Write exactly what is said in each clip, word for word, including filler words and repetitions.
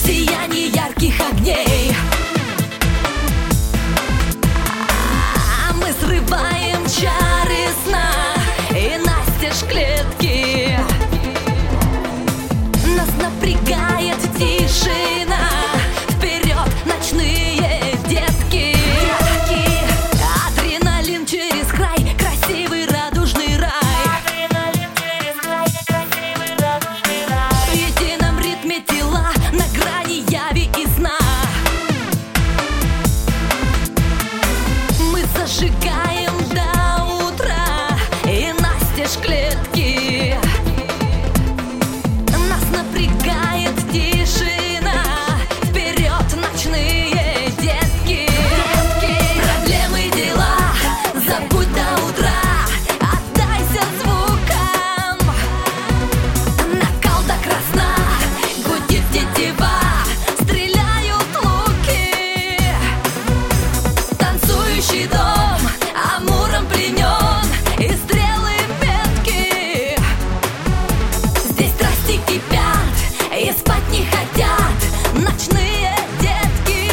сиянии ярких огней. Мы срываем чары сна и настежь клетки. Нас напрягает тишина. Вперед, ночные детки. Адреналин через край, красивый радужный рай. В едином ритме тела, на грани яви и сна. Мы зажигаем до утра и настежь клетки. Нас напрягает тишина. Вперед, ночные детки. Проблемы, дела забудь до утра. Отдайся звукам. Накал до красна, гудит тетива. Стреляют луки. Танцующий дом амуром пленен, и стрелы метки. Здесь страсти кипят и спать не хотят ночные детки.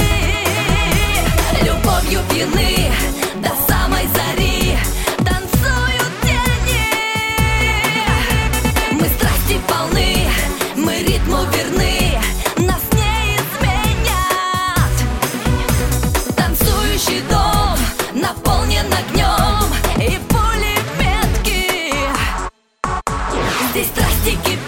Любовью пьяны до самой зари танцуют тени. Мы страсти полны, мы ритму верны, нас не изменят. Танцующий дом наполнен огнем и пули метки. Здесь страсти кипят